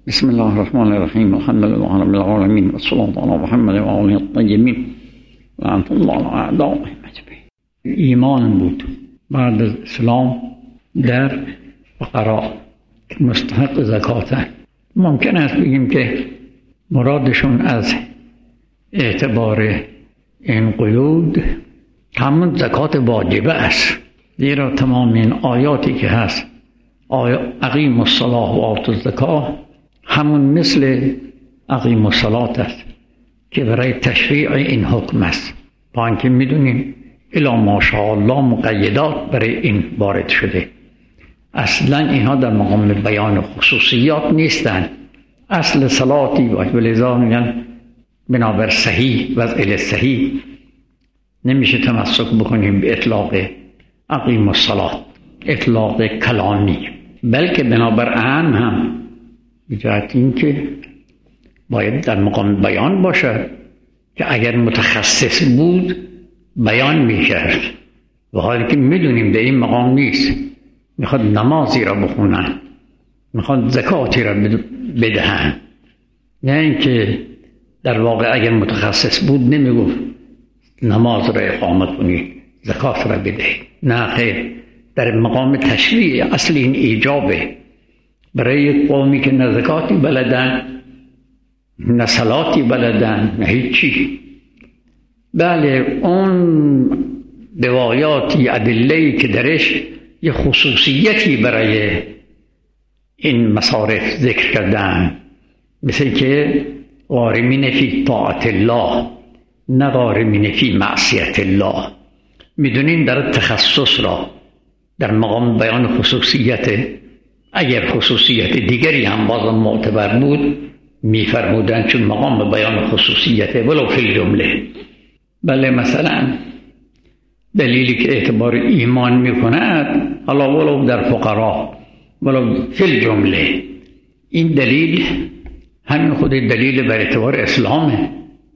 بسم الله الرحمن الرحیم. الحمد لله رب العالمین و الصلاة علی محمد و آله الطیبین لعنة الله علی اعدائهم اجمعین. ایمان بود بعد از اسلام در فقرا که مستحق زکاتن. ممکن است بگیم که مرادشون از اعتبار این قیود همون زکات واجبه است، زیرا تمام این آیاتی که هست اقیموا الصلاة و آتوا الزکاة همون مثل اقیموا الصلاة است که برای تشریع این حکم است. با اینکه میدونیم الا ماشاءالله مقیدات برای این وارد شده، اصلا اینها در مقام بیان خصوصیات نیستند. اصل صلاتی باید، ولذا میگن بنابر صحیح وضع صحیح نمیشه تمسک بکنیم به اطلاق اقیموا الصلاة، اطلاق کلامی، بلکه بنابر اهم هم بجهت این که باید در مقام بیان باشد که اگر متخصص بود بیان میکرد، و حالی که میدونیم در این مقام نیست، میخواد نمازی را بخونن، میخواد زکاتی را بدهن، نه اینکه در واقع اگر متخصص بود نمیگفت نماز را اقامت کنید زکات را بدهید. نه خیر، در مقام تشریع اصل این ایجابه برای یک قومی که نه زکاتی بلدن نه صلاتی بلدن نه هیچی. بله، اون روایاتی ادله‌ای که درش یه خصوصیتی برای این مصارف ذکر کردن، مثل که غارمین فی طاعت الله نه غارمین فی معصیت الله. میدونین در تخصص را در مقام بیان خصوصیت، اگر خصوصیت دیگری هم بازم معتبر بود میفرمودن، چون مقام بیان خصوصیت ولو فی الجمله. بله، مثلا دلیلی که اعتبار ایمان میکند، حالا ولو در فقرا ولو فی الجمله، این دلیل همین خود دلیل بر اعتبار اسلامه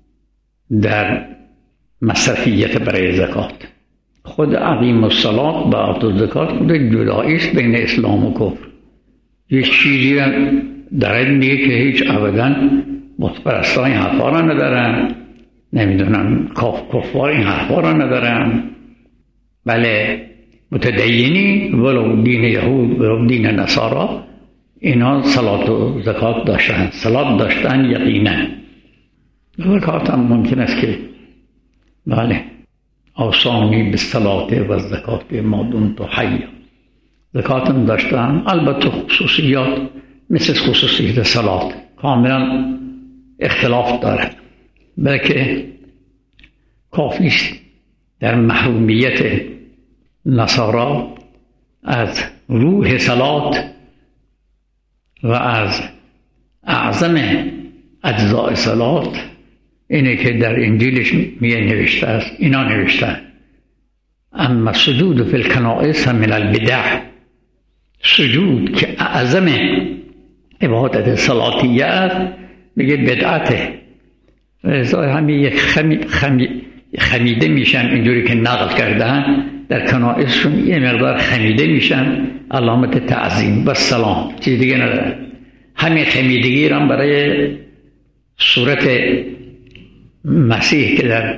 در مصرفیت برای زکات. خود اقیموا الصلاة و آتوا الزکات خود جدایی است بین اسلام و کفر. یک چیزی در میگه که هیچ ابدا بت‌پرستان این حرفا را ندارن، نمیدونم کفار این حرفا را ندارن. بله، متدینی ولو دین یهود ولو دین نصارا اینا صلات و زکات داشتن، صلات داشتن یقینا. زکات هم ممکن است که بله اوصانی بالصلاة و الزکات ما دمت حیا، زکات هم داشتن، البته خصوصیات مثل خصوصیت صلات کاملا اختلاف دارد، بلکه کافی است در محرومیت نصارا از روح صلات و از اعظم اجزاء صلات اینه که در انجیلش نوشته است، اینا نوشته اما سجود فی الکنائس من البدع، سجود که اعظم عبادت صلاتیه است میگه بدعته. همین یک خمیده میشن، اینجوری که نقل کردن در کنائسشون یه مقدار خمیده میشن، علامت تعظیم و سلام، چیز دیگه نداره. همین خمیدگی را برای صورت مسیح که در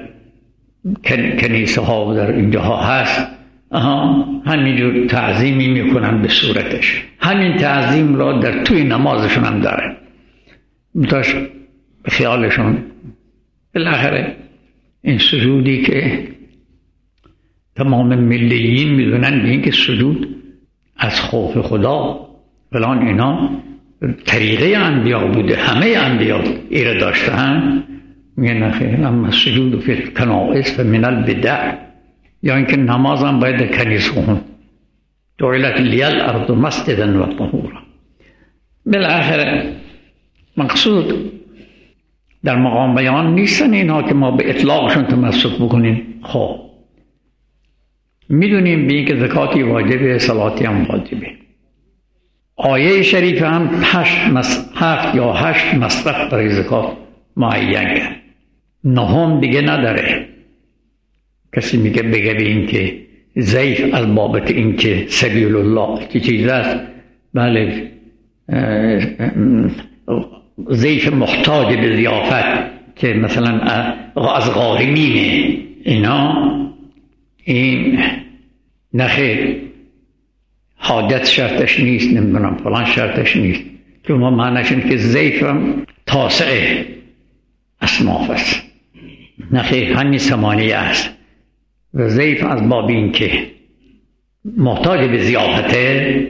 کنیسه ها و در اینجاها هست همینجور تعظیمی میکنن به صورتش. همین تعظیم را در توی نمازشون هم دارن، متاش به خیالشون بالاخره این سجودی که تمام ملیین میدونن به این که سجود از خوف خدا فلان اینا طریقه انبیا بوده، همه انبیا ایره داشتن، میگه نخیر اما سجود فی الکنائس فمن البدع، یا اینکه نماز هم باید در کنیسه خون، جعلت لی الارض مسجدا و طهورا. بالاخره مقصود در مقام بیان نیستن اینها که ما به اطلاقشون تمسک بکنیم. خب میدونیم به این که زکاتی واجبه، صلاتی هم واجبه. آیه شریف هم 7 یا 8 مصرف برای زکات معین کرد، نهم دیگه نداره. کسی میگه بگه به این که ضعیف از بابت این که سبیل الله که چیز است، بله ضیف محتاج به ضیافت که مثلا از غارمینه اینا، این نخیر، حاجت شرطش نیست، نمیدونم فلان شرطش نیست، که ما معنیش اینه که ضیفم تاسع اصناف است. نخیر، همین ثمانیه است. و ضیف از باب این که محتاج به ضیافته،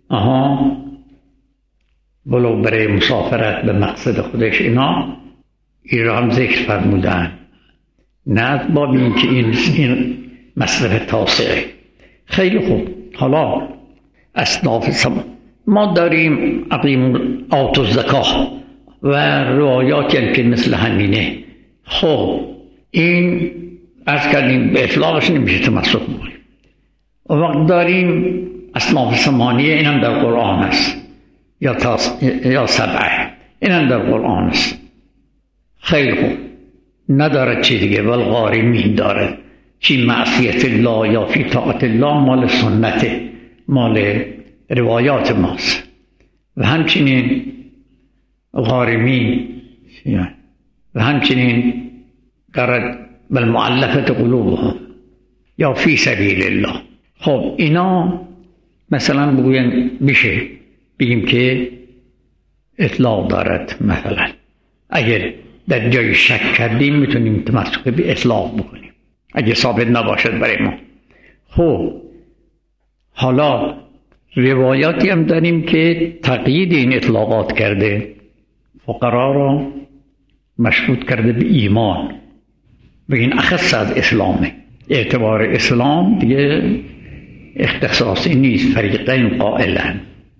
بلو برای مسافرت به مقصد خودش، اینا این را هم ذکر فرمودن، نه از باب این که این مصرف تاسعه. خیلی خوب. حالا اصناف ما داریم عقیم آت و زکاه و روایاتی که مثل همینه. خب این از کردیم به اطلاقش نمیشه تمسک بکنیم. و وقت داریم اصناف ثمانیه، این هم در قرآن است، یا سبعه، این هم در قرآن است. خیلی خوب. ندارد چی دیگه، والغارمین دارد، چی معصیت الله یا فی طاعت الله، مال سنته، مال روایات ماست. و همچنین غارمین و همچنین دارد بالمعلفت قلوبهم یا فی سبیل الله. خب اینا مثلا بگیم که اطلاق دارد. مثلا اگر در جای شک کردیم میتونیم تمسک به اطلاق بکنیم اگه ثابت نباشد برای ما. خب حالا روایاتی هم داریم که تقیید این اطلاقات کرده، فقرا را مشروط کرده به ایمان، بگین اخص از اسلامه، اعتبار اسلام دیگه اختصاصی نیست، فریقین قائلن.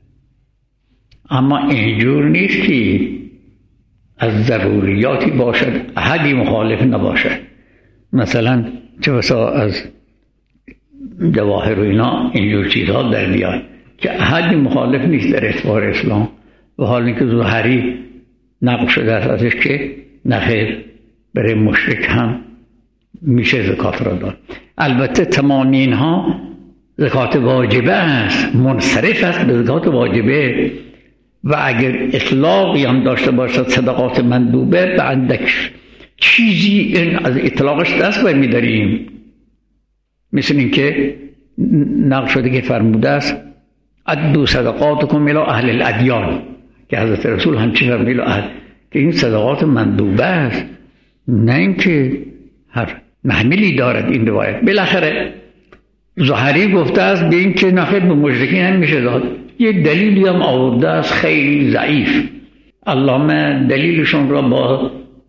اما اینجور نیست که از ضروریاتی باشد احدی مخالف نباشد. مثلا چه بسا از جواهر و اینا اینجور چیزها در بیاد که احدی مخالف نیست در اعتبار اسلام، و حال اینکه ظاهری نقل شده است ازش که نخیر برای مشرک هم میشه زکات را داد. البته تمام اینها زکات واجبه است، منصرف است به زکات واجبه، و اگر اطلاقی هم داشته باشد صدقات مندوبه، به اندک چیزی این از اطلاقش دست برمی‌داریم. مثل این که نقل شده که فرموده است ادوا صدقاتکم الی اهل الادیان، که حضرت رسول همچین فرموده اهل، که این صدقات مندوبه است، نه اینکه هر محملی دارد این روایت. بالاخره ظاهری گفته است به این که نخیر به مشرکین هم میشه داد. یه دلیلی هم آورده است خیلی ضعیف، علامه دلیلشون را با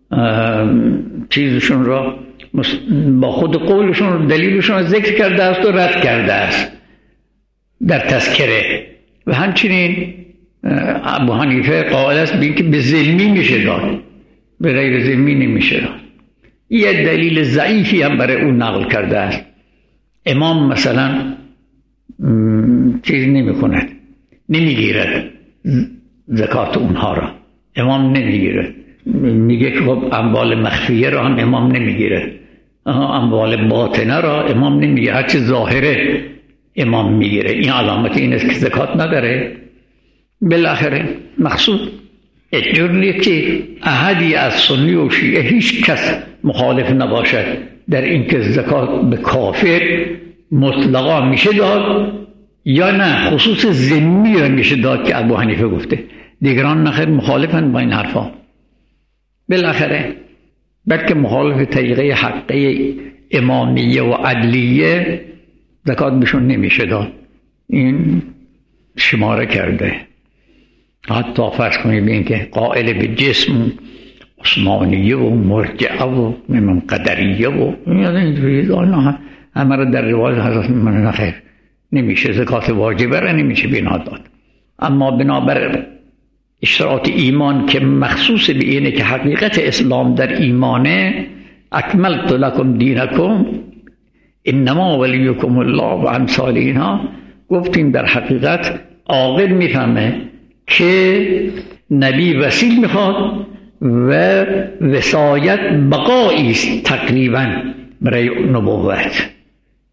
چیزشون را با خود قولشون دلیلشون را ذکر کرده است و رد کرده است در تذکره. و همچنین ابو حنیفه قائل است به اینکه به ذمی میشه داد، به غیر ذمی نمیشه داد. یه دلیل ضعیفی هم برای اون نقل کرده است. امام مثلا چیز نمی کند، نمیگیرد زکات اونها را، امام نمیگیرد. میگه که خب اموال مخفیه را هم امام نمیگیرد، اموال باطنه را امام نمیگیرد، هرچی ظاهره امام میگیره. این علامت این است که زکات نداره. بالاخره مقصود اجوری که احدی از سنی و شیعه هیچ کس مخالف نباشد در اینکه زکات به کافر مطلقا میشه داد یا نه خصوص ذمی را میشه داد که ابو حنیفه گفته. دیگران نخیر مخالفن با این حرفا. بالاخره بلکه مخالف طریقه حقه امامیه و عدلیه زکات بهشون نمیشه داد. این شماره کرده. حتی فرض کنید این که قائل به جسم عثمانیه و مرجعه و قدریه و همه را در روایت حضرت من نخیر نمیشه زکات واجبه را نمیشه بنا داد. اما بنابر اشتراط ایمان که مخصوص به اینه که حقیقت اسلام در ایمانه، اکملت لکم دینکم انما ولیکم الله و امثال اینها، گفتیم در حقیقت عاقل میفهمه که نبی وسیل میخواد و وصایت بقایی است تقریبا برای نبوت.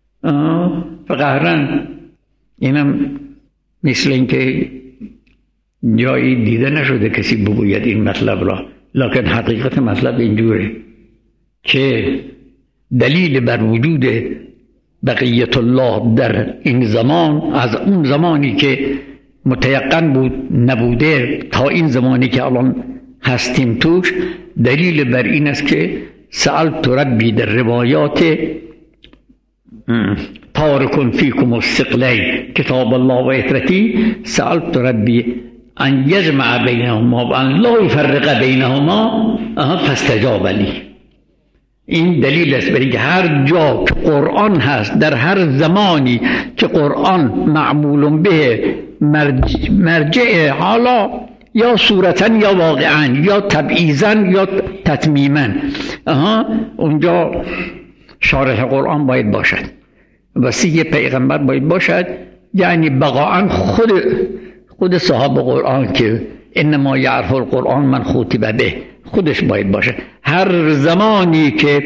فقهرن اینم مثل این که جایی دیده نشده کسی بگوید این مطلب را، لکن حقیقت مطلب اینجوره که دلیل بر وجود بقیت الله در این زمان، از اون زمانی که متیقن بود نبوده تا این زمانی که الان هستیم توش، دلیل بر این است که سألت ربی در روایات تارکن فیکم الثقلین کتاب الله و اطرتی، سألت ربی ان یجمع بینهما و ان لا یفرق بینهما فاستجاب لی. این دلیل است برای که هر جا که قرآن هست، در هر زمانی که قرآن معمول به مرجع، حالا یا صورتا یا واقعا یا تبعیضا یا تتمیما، اونجا شارح قرآن باید باشد، وصی پیغمبر باید باشد، یعنی بقاعا خود صاحب قرآن که انما یعرف القرآن من خاطب به، خودش باید باشه. هر زمانی که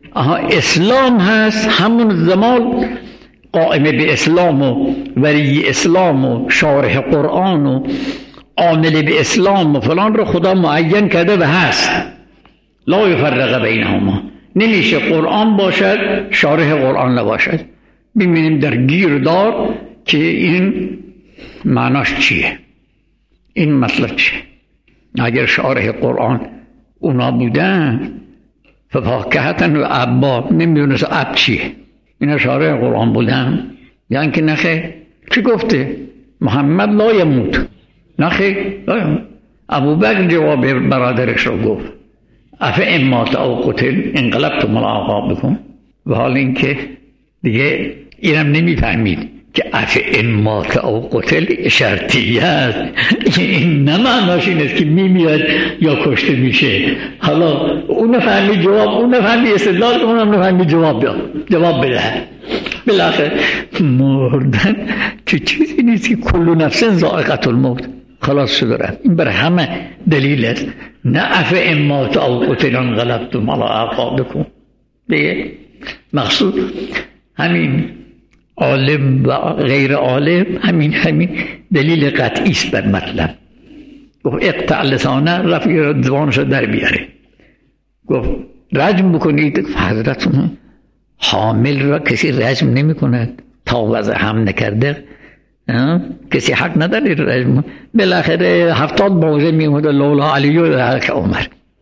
اسلام هست همون زمان قائم به اسلام و ولی اسلام و شارح قرآن و عامل به اسلام و فلان رو خدا معین کرده و هست. لا یفرق بینهما، نمیشه قرآن باشد شارح قرآن نباشد. ببینیم در گیردار که این معناش چیه، این مطلب چیه. اگر شارح قرآن اونا بودن ففاکهتن و عبا، نمیدونست عب چیه، اینا شارح قرآن بودن یعنی که نخه چی گفته محمد لا یموت، نخه لا یموت. ابوبکر جواب برادرش رو گفت اف امات او قتل انقلبتم علی اعقابکم، و حال اینکه دیگه اینم نمیفهمید که اف امات او قتل شرطیه است، این نه معناش این است که میاد یا کشته میشه. حالا اون نفهمی جواب، اون نفهمی استدلال، اونم نفهمی جواب بده. بالاخره مردن که چیزی نیست که کل نفس ذائقة الموت، خلاص شده رفت. این بر همه دلیل است. نه اف امات او قتل انقلبتم علی اعقابکم. دیگه مقصود همین عالم و غیر عالم همین دلیل قطعی است بر مطلب. گفت اقطع لسانه، رفیق زبانش در بیاره. گفت رجم بکنید. حضرتون حامل را کسی رجم نمی کند تا وضع هم نکرده، کسی حق نداره رجم. بالاخره 70 موضع میمود لولا علی و حق عمر.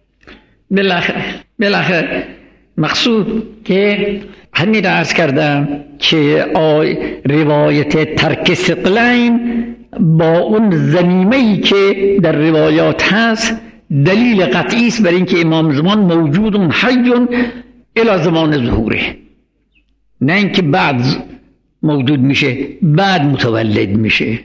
بالاخره مقصود که همین را عرض کردم که روایت ترک ثقلین با اون ضمیمه‌ای که در روایات هست دلیل قطعی است بر اینکه امام زمان موجود حی الی زمان ظهوره، نه اینکه بعد موجود میشه بعد متولد میشه.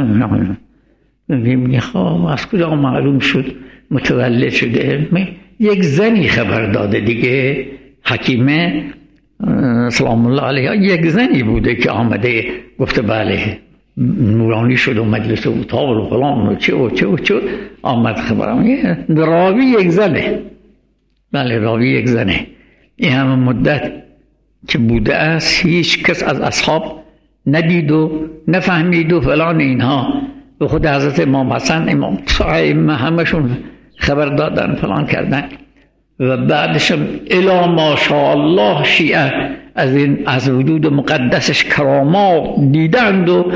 میگه خب از کجا معلوم شد متولد شده؟ یک زنی خبر داده دیگه، حکیمه سلام الله علیها، یک زنی بوده که آمده گفته بله نورانی شد و مجلس و اتاق و فلان و چه آمد خبرم. راوی یک زنه، بله راوی یک زنه. این همه مدت که بوده است هیچ کس از اصحاب ندید و نفهمید و فلان اینها. به خود حضرت امام حسن، امام ائمه همشون خبر دادن فلان کردن و بعدش الا ماشاءالله شیعه از وجود مقدسش کرامات دیدند و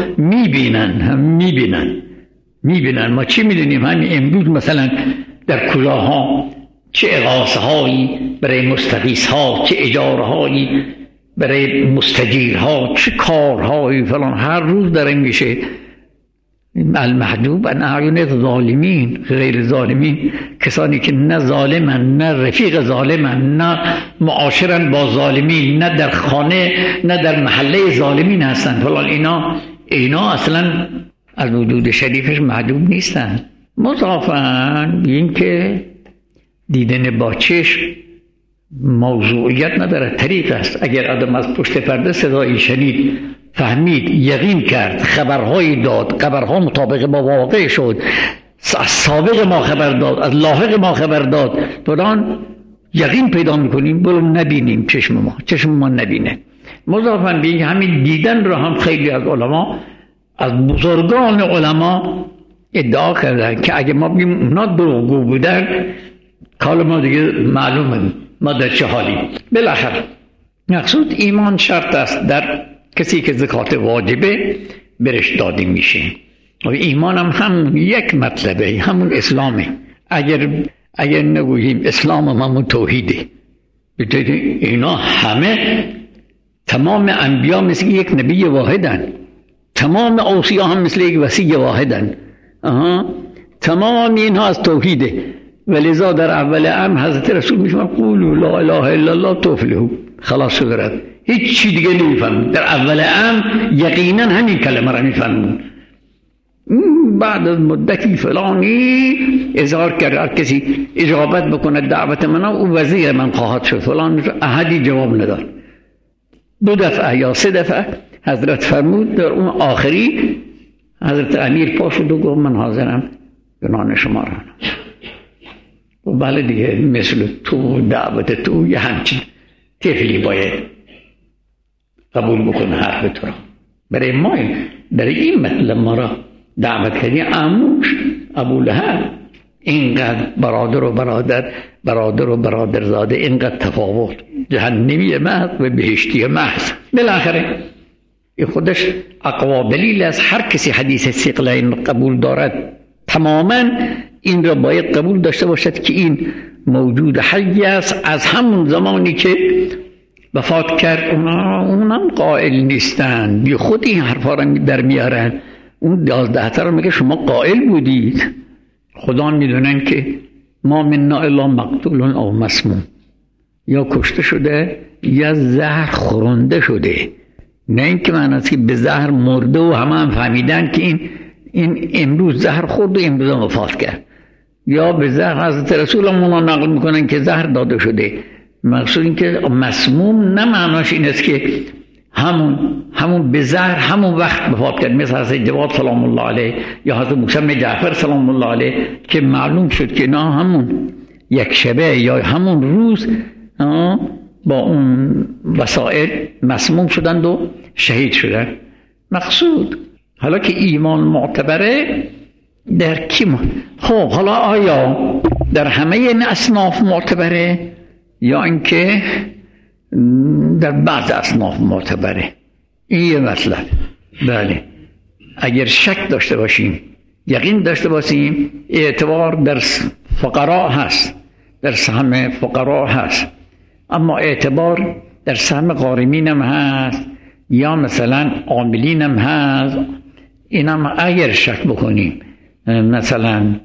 میبینن. ما چی میدونیم؟ همین امروز مثلا در کلاها چه اغاثه هایی برای مستغیث ها، چه اجاره هایی برای مستجیرها، چه کارهایی فلان هر روز داره میشه. المحجوب ان اعین الظالمین، غیر ظالمین، کسانی که نه ظالمن نه رفیق ظالمن نه معاشرن با ظالمین، نه در خانه نه در محله ظالمین هستن فلان، اینا اصلا از وجود شریفش محجوب نیستن. مضافاً این که دیدن با چشم موضوعیت نداره، طریق است. اگر آدم از پشت پرده صدایی شنید، فهمید، یقین کرد، خبرهایی داد، خبرها مطابق با واقع شد، از سابق ما خبر داد، از لاحق ما خبر داد، فلان یقین پیدا میکنیم. برو نبینیم، چشم ما نبینه. مضافاً به همین دیدن رو هم خیلی از علما، از بزرگان علما ادعا کردن که اگه ما بگیم اونا دروغگو بودن کار ما دیگه معلومه ما در چه حالی. بالاخره مقصود ایمان شرط است در کسی که زکات واجبه برش داده میشه و ایمان هم یک مطلبه، همون اسلامه. اگر نگوییم اسلام همون توحیده، اینا همه تمام انبیا مثل یک نبی واحدن، تمام اوصیا هم مثل یک وصی واحدن، تمام اینها از توحیده. ولذا در اول امر حضرت رسول میشون قولوا لا اله الا الله تفلحوا، خلاص شد، هیچ چی دیگه نمیفهمون. در اول امر یقینا همین کلمه را میفهمون. بعد از مدتی فلانی اظهار کرد هر کسی اجابت بکنه دعوت من او وزیر من خواهد شد، فلان احدی جواب نداد. 2 دفعه یا 3 دفعه حضرت فرمود در اون آخری حضرت امیر پا شد و گفت من حاضرم گناه شما را. و بله دیگه مثل تو دعوت تو یه همچین طفلی باید قبول بکنه حرف تو را. برای ما در این مطلب ما را دعوت کردی. عموش ابو لهب اینقدر برادر و برادرزاده اینقدر تفاوت، جهنمی محض و بهشتی محض. بالاخره این خودش اقوا دلیل از هر کسی حدیث ثقلین قبول دارد تماما این را باید قبول داشته باشد که این موجود حی است. از همون زمانی که وفات کرد اونم قائل نیستن، بی خود این حرفا را در میارن. اون 11 تا رو میگه شما قائل بودید. خدا میدونن که ما منا الا مقتول او مسموم، یا کشته شده یا زهر خورنده شده. نه اینکه معنی است که به زهر مرده و هم فهمیدن که این امروز زهر خورد و امروز وفات کرد، یا به زهر حضرت رسول الله نقل میکنن که زهر داده شده. مقصود این که مسموم نه معناش این است که همون به زهر همون وقت وفات کرد، مثل حضرت جواد سلام الله علیه یا حضرت موسی بن جعفر سلام الله علیه که معلوم شد که نه همون یک شبه یا همون روز با اون وسائل مسموم شدند و شهید شدند. مقصود حالا که ایمان معتبره در کی خب حالا آیا در همه این اصناف معتبره یا اینکه در بعض اصناف معتبره؟ این یه مطلب. بله، اگر شک داشته باشیم یقین داشته باشیم اعتبار در فقراء هست، در سهم فقراء هست، اما اعتبار در سهم غارمین هم هست یا مثلا عاملین هم هست. این هم اگر شک بکنیم مثلا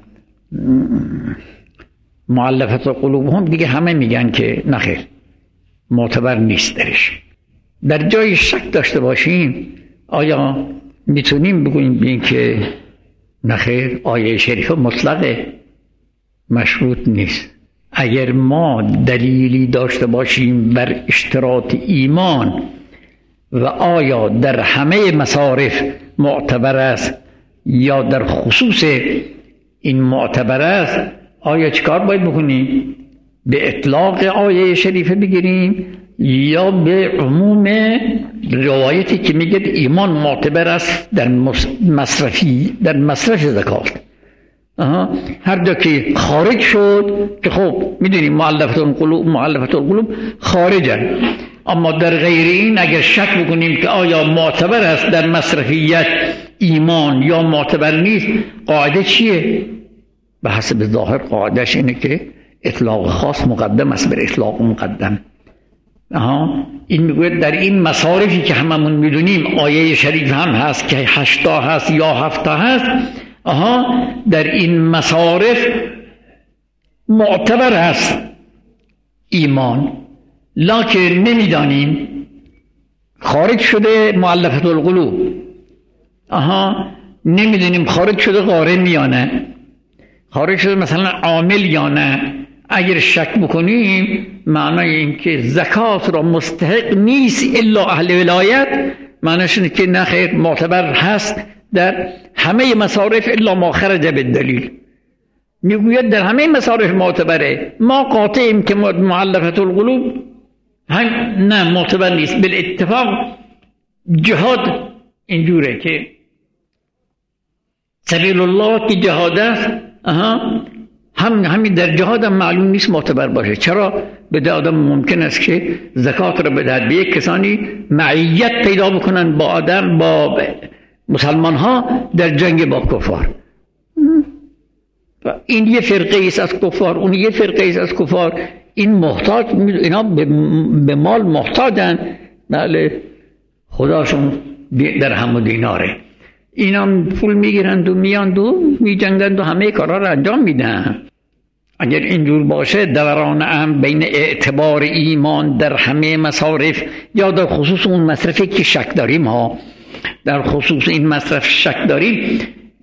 مؤلفه القلوب هم دیگه همه میگن که نخیر معتبر نیست درش. در جای شک داشته باشیم آیا میتونیم بگوییم که نخیر آیه شریف مطلقه؟ مشروط نیست. اگر ما دلیلی داشته باشیم بر اشتراط ایمان و آیا در همه مصارف معتبر است یا در خصوص این معتبر است، آیا چیکار باید بکنیم؟ به اطلاق آیه شریفه بگیریم یا به عموم روایتی که میگه ایمان معتبر است در مصرف زکات؟ هر جا که خارج شد که خب میدونیم مؤلفه القلوب خارجن، اما در غیر این اگر شک بکنیم که آیا معتبر است در مصرفیت ایمان یا معتبر نیست، قاعده چیه؟ به حسب ظاهر قاعدش اینه که اطلاق خاص مقدم است بر اطلاق مقدم. این میگوید در این مصارفی که هممون میدونیم آیه شریف هم هست که 8 تا هست یا 7 تا هست، در این مصارف معتبر هست ایمان، لکن نمیدانیم خارج شده مؤلفه القلوب، نمیدونیم خارج شده غارم یا نه، خارج شده مثلا عامل یا نه. اگر شک بکنیم معنای این که زکات را مستحق نیست الا اهل ولایت، معنیش اینه که نه خیر معتبر هست در همه مصارف الا ما خرج بالدلیل. میگوید در همه مصارف معتبره، ما قاطعیم که مؤلفه القلوب نه معتبر نیست. بالاتفاق جهاد اینجوره که سبیل الله که جهاد است، همین در جهاد هم معلوم نیست معتبر باشه. چرا؟ به آدم ممکن است که زکات را بدهد به یک کسانی معیت پیدا بکنن با آدم، با مسلمان ها در جنگ با کفار. این یه فرقه ایست از کفار، اون یه فرقه ایست از کفار. این محتاج، اینا به مال محتاجن، بله، خداشون درهم و دیناره. اینا پول میگیرند و میاند و میجنگند و همه کارا رو انجام میدن. اگر اینجور باشه دوران هم بین اعتبار ایمان در همه مصارف، یا در خصوص اون مصرفی که شک داریم ها، در خصوص این مصرف شک داریم،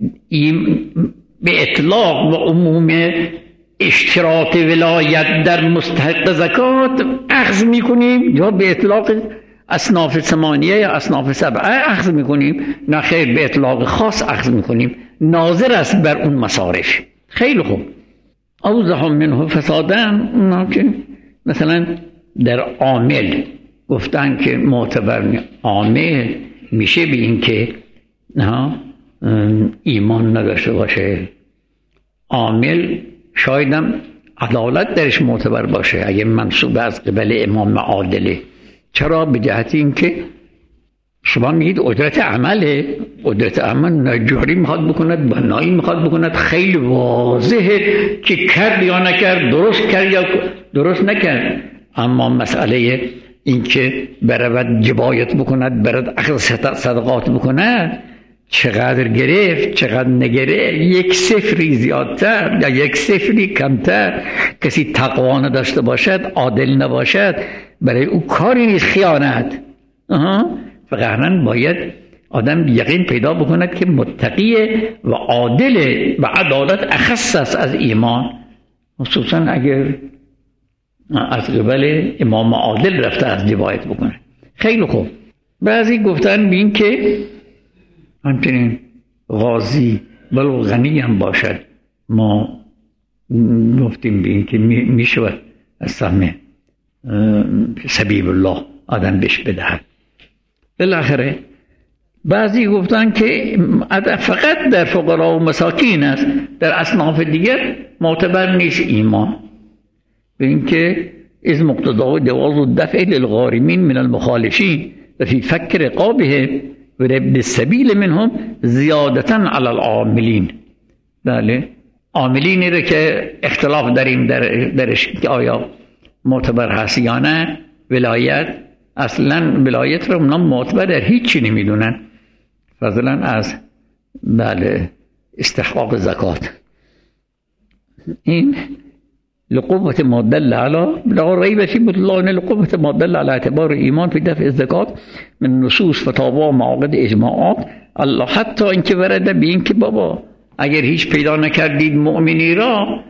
به اطلاق و عموم اشتراط ولایت در مستحق زکات اخذ میکنیم، یا به اطلاق اصناف 8 یا اصناف 7 اخذ میکنیم؟ نه خیر، به اطلاق خاص اخذ میکنیم، ناظر است بر اون مصارف. خیلی خوب. اوضح منه فسادن، اونا که مثلا در عامل گفتن که معتبر عامل میشه به این که ایمان نداشته باشه. عامل شایدم عدالت درش معتبر باشه اگه منصوب از قبل امام عادله. چرا؟ به جهت این که شما میگید قدرت عمله، قدرت عمل نجاری میخواد بکند، بنایی میخواد بکند، خیلی واضحه که کرد یا نکرد، درست کرد یا درست نکرد. اما مسئله این که برود جبایت بکند، برود اخذ صدقات بکند، چقدر گرفت چقدر نگرفت، 1 صفری زیادتر یا 1 صفری کمتر، کسی تقوا نداشته باشد، عادل نباشد، برای او کاری نیست خیانت. فقط باید آدم یقین پیدا بکند که متقیه و عادله و عدالت اخص است از ایمان، خصوصا اگر از قبل امام عادل رفته از جبایت بکنه. خیلی خوب. بعضی گفتن بین که همچنین غازی ولو غنی هم باشد، ما گفتیم بین که میشود از سهم سبیل الله آدم بهش بدهد. بالاخره بعضی گفتن که فقط در فقرا و مساکین است، در اصناف دیگر معتبر نیست ایمان، به اینکه از مقتضای جواز الدفع للغارمین من المخالفین و فی فک رقابهم و ابن السبیل منهم زیادتا علی العاملین. بله، عاملینی رو که اختلاف داریم درش که آیا معتبر هست یا نه. ولایت، اصلا ولایت رو اونا معتبر در هیچی نمیدونن فضلا از بله استحقاق زکات. این لقوة ما دل على لا ريب في بطلان لقوة ما دل على اعتبار ایمان في دفع الزکات من نصوص فتاوا و معاقد اجماعات الله. حتی اینکه ورده به این که بابا اگر هیچ پیدا نکردید مؤمنی را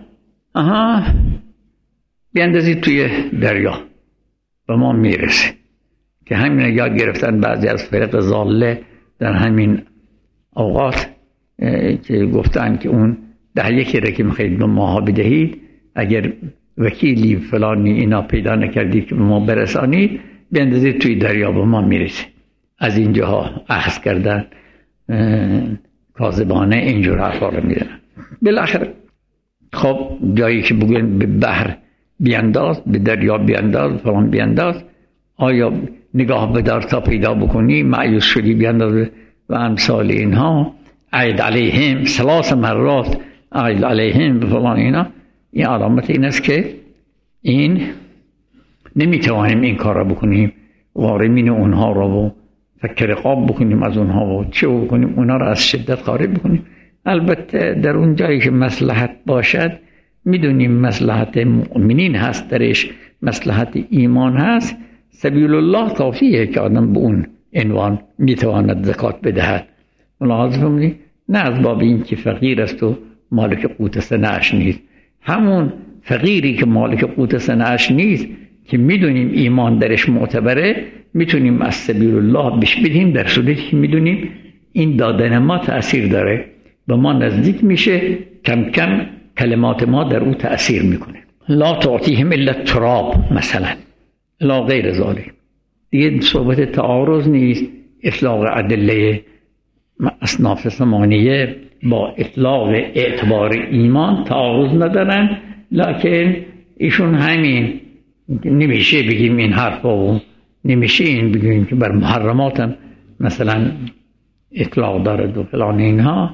بیندازید توی دریا، به ما میرسه. که همین یاد گرفتن بعضی از فرق ضاله در همین اوقات که گفتن که اون 10 را که میخواید به ماها بدهید، اگر وکیلی فلانی اینا پیدا نکردید که به ما برسانید، بیندازید توی دریا، به ما میرسه. از اینجاها اخذ کردن کاذبانه اینجور حرفا رو میدن. بالاخره خب جایی که بگن به بحر بینداز، به دریا بینداز، فلان بینداز، آیا نگاه بدار تا پیدا بکنی، مایوس شدی بینداز و امثال اینها. عید علیهم 3 مرات، عید علیهم فلان اینا. این علامت این است که این نمیتوانیم این کار را بکنیم، غارمین اونها را و فک رقاب بکنیم از اونها و چه بکنیم، اونها را از شدت خارج بکنیم. البته در اون جایی که مصلحت باشد، میدونیم مصلحت مؤمنین هست درش، مصلحت ایمان هست، سبیل الله کافیه که آدم به اون عنوان میتواند زکات بدهد. ملاحظه فرمودید؟ نه از باب این که فقیر است و مالک قوت سنه‌اش نیست. همون فقیری که مالک قوت سنه‌اش نیست که میدونیم ایمان درش معتبره، میتونیم از سبیل الله بهش بدیم، در صورتی که میدونیم این دادن ما تأثیر داره، به ما نزدیک میشه، کم کم کلمات ما در او تأثیر میکنه. لا تعطیهم الا التراب مثلا، لا غیر ذلك. دیگه صحبت تعارض نیست، اطلاق ادله اصناف 8 با اطلاق اعتبار ایمان تعارض ندارن، لکن ایشون همین نمیشه بگیم این حرفا و نمیشه این بگیم که بر محرمات هم مثلا اطلاق دارد و فلان اینها.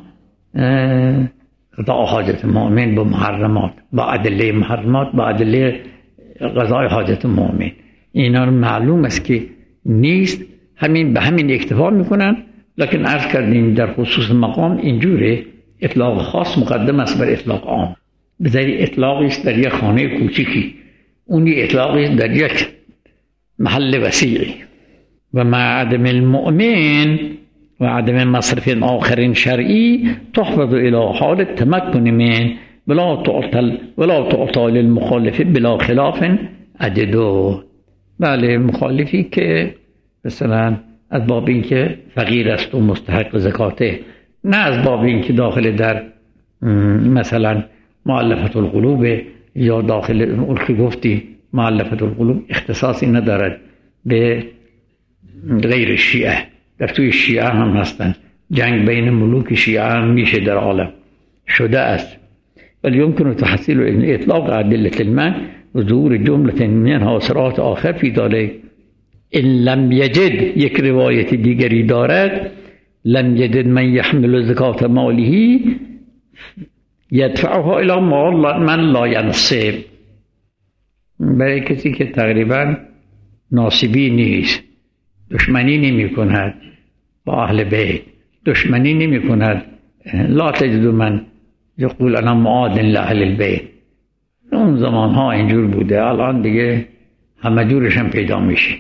قضاء حاجت مؤمن با محرمات، با ادله محرمات، با ادله قضاء حاجت مؤمن، اینا معلوم است که نیست، همین به همین اکتفا میکنن. لکن عرض کردیم در خصوص مقام اینجوره، اطلاق خاص مقدم است بر اطلاق عام. بذاری اطلاقی است در یک خانه کوچیکی، اونی اطلاقی است در یک محل وسیعی. و مع عدم المؤمن و عدم مصرف آخر شرعی تحفظ الى حال التمكن من ولا تعطى للمخالف بلا خلاف عددو. بله، مخالفی که مثلا از باب این که فقیر است و مستحق زکاته، نه از باب این که داخل در مثلا مؤلفه القلوب یا داخل اون که گفتی مؤلفه القلوب اختصاصی ندارد به غیر شیعه. در توی شیعه هم هستن، جنگ بین ملوک شیعه هم میشه در عالم شده است. ولی يمكن تحصيل اطلاق ادله المنع و ظهور جمله منها صراط آخر فی ذلك ان لم یجد. یک روایت دیگری دارد لم یجد من یحمل زکات ماله یدفعها الى من لا ینصب. برای کسی که تقریبا ناصبی نیست، دشمنی نمی کند با اهل بیت، دشمنی نمی کند، لا تجد من یقول انا معاد لاهل البیت. اون زمان ها اینجور بوده، الان دیگه همه جورش هم پیدا میشه.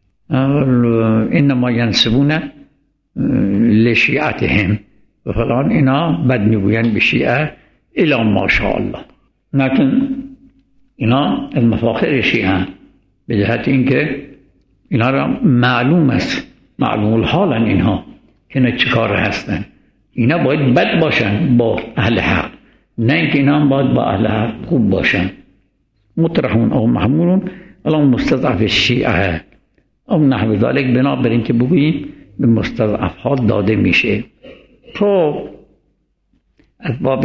انما ینسبون لشیعتهم و فلان، اینا بد میگوین به شیعه الا ماشاءالله. لیکن اینا از مفاخر شیعه به جهت اینکه اینا را معلوم است، معلوم الحالن اینها که نه چیکار هستن. اینا باید بد باشن با اهل حق، نه اینکه اینا باید با اهل حق خوب باشن. مطرحون او محمولون الان مستضعف شیعه او نحو ذالک، بنابراین که بگوییم به مستضعف ها داده میشه. تو از باب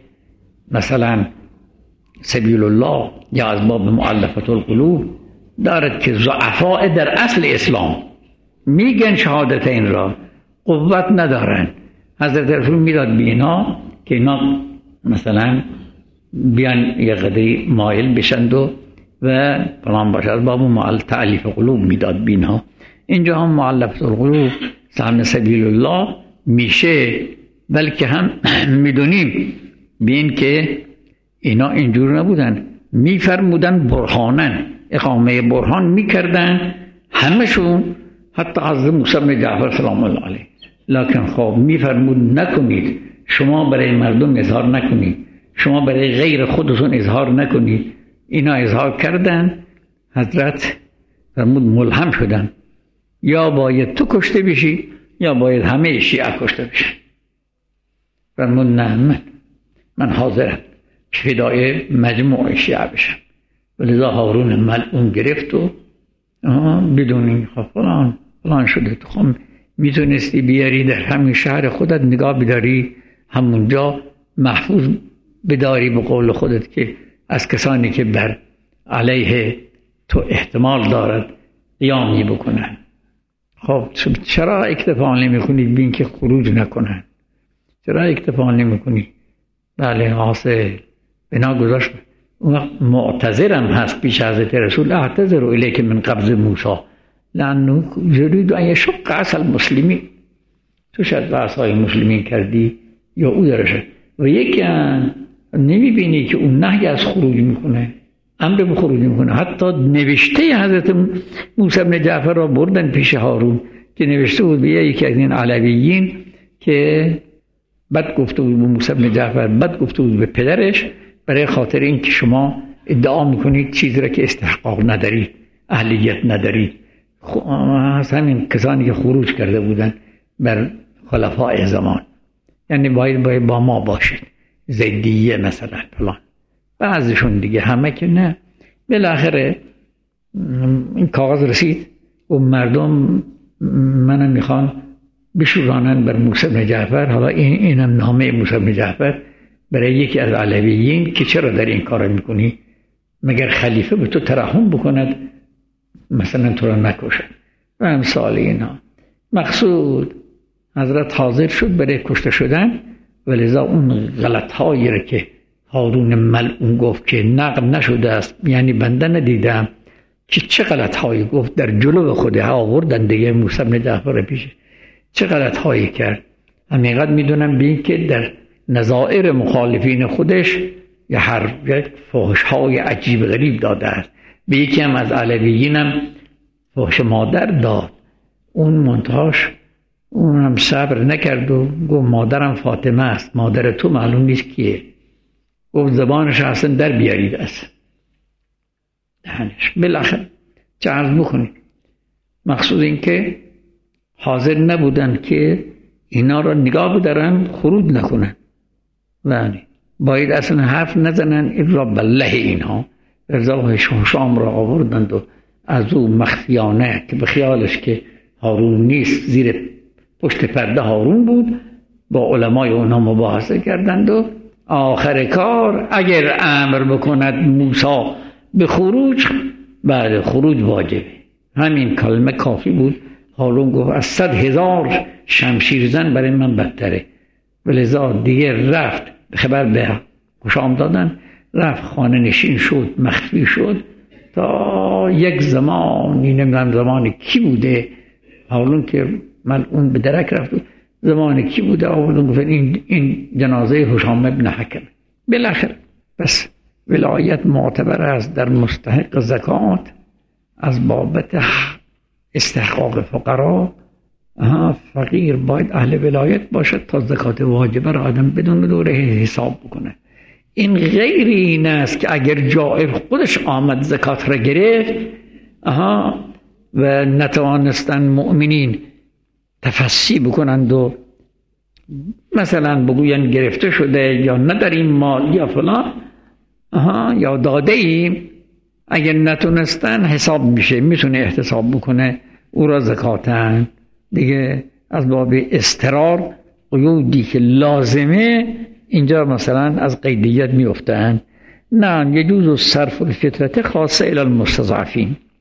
مثلا سبیل الله یا از باب مؤلفه القلوب دارد که ضعفاء در اصل اسلام میگن شهادتین را قوت ندارن. حضرت رسول میداد به اینا که اینا مثلا بیان یه قدری مایل بشند و فلان باشه. از باب تعلیف قلوب میداد به اینا. اینجا هم مؤلفه القلوب سهم سبیل الله میشه، بلکه هم میدونیم به این که اینا اینجور نبودن، میفرمودن برهانن، اقامه برهان میکردن همشون، حتی حضرت موسی بن جعفر سلام الله علیه. لکن خب میفرمود نکنید، شما برای مردم اظهار نکنید، شما برای غیر خودتون اظهار نکنید. اینا اظهار کردن، حضرت فرمود ملهم شدن، یا باید تو کشته بشی یا باید همه شیعه کشته بشن. فرمود نه، من حاضرم فدای مجموع شیعه بشم. ولذا هارون ملعون گرفت و بدون این فلان شده. تو خب میتونستی بیاری در همین شهر خودت نگاه بداری، همونجا محفوظ بداری به قول خودت که از کسانی که بر علیه تو احتمال دارد قیامی بکنن. خب چرا اکتفا نمی کنید بین که خروج نکنن؟ چرا اکتفا نمی کنید؟ بله حاصل بنا گذاشت. معتذرم هست پیش حضرت رسول، اعتذر الیک من قبض موسی لانه یرید ان یشق عصا المسلمین. تو شاید عصای مسلمین کردی یا او درشه و یکی نمیبینی که اون نهی از خروج میکنه، امر به خروج میکنه. حتی نوشته حضرت موسی بن جعفر را بردن پیش هارون که نوشته بود به یکی از این علویین که بد گفته بود به موسی بن جعفر، بد گفته بود به پدرش، برای خاطر این که شما ادعا میکنید چیزی را که استحقاق ندارید، اهلیت ندارید. همین کسانی که خروج کرده بودن بر خلفاء زمان، یعنی باید با ما باشید، زیدیه مثلا فلان. بعضشون دیگه، همه که نه. بالاخره این کاغذ رسید و مردم منم میخوان بشورانند بر موسی بن جعفر. حالا اینم نامه موسی بن جعفر برای یکی از علویین که چرا در این کار میکنی؟ مگر خلیفه به تو ترحم بکند مثلا تو را نکشد و امثال اینا. مقصود حضرت حاضر شد برای کشته شدن، ولذا اون غلط هایی را که هارون ملعون گفت که نقل نشده است، یعنی بنده ندیدم که چه غلط هایی گفت، در جلو خوده آوردن دیگه موسی بن جعفر پیش چه غلط هایی کرد. همینقدر میدونم به این که در نظائر مخالفین خودش یا هر فحش های عجیب غریب داده است. به یکی هم از علویینم فحش مادر داد، اون منتهاش اونم صبر نکرد و گفت مادرم فاطمه است، مادر تو معلوم نیست کیه. گفت زبانش اصلا در بیارید اصلا دهنش. بالاخره چه عرض بکنید، مقصود این که حاضر نبودن که اینا را نگاه بدارن خروج نکنن، یعنی باید اصلا حرف نزنن الا بالله. اینها رضا شام را آوردند و از او مخفیانه که به خیالش که هارون نیست، زیر پشت پرده هارون بود، با علمای اونا مباحثه کردند و آخر کار اگر امر بکند موسی به خروج، بعد خروج واجبه. همین کلمه کافی بود. هارون گفت از 100,000 شمشیر زن برای من بدتره. ولذا دیگه رفت خبر به خوشام دادن، رفت خانه نشین شد، مخفی شد تا یک زمانی، نمیدونم زمان کی بوده، هارون که ملعون به درک رفت، زمان کی بوده آوردن گفت این جنازه هشام ابن حکم. بالاخره بس ولایت معتبر است در مستحق زکات از بابت استحقاق فقرا. فقیر باید اهل ولایت باشد تا زکات واجبه را آدم بدون دوره حساب بکنه. این غیر این است که اگر جائر خودش آمد زکات را گرفت و نتوانستن مؤمنین تفسی بکنند و مثلا بگوین گرفته شده یا نداریم مال یا فلان یا داده ایم، اگر نتونستن حساب میشه، میتونه احتساب بکنه او را زکاتن دیگه. از باب استرار قیودی که لازمه اینجا مثلا از قیدیت میفتن. نه، یجوز صرف الفطرت خاصه الی المستضعفین.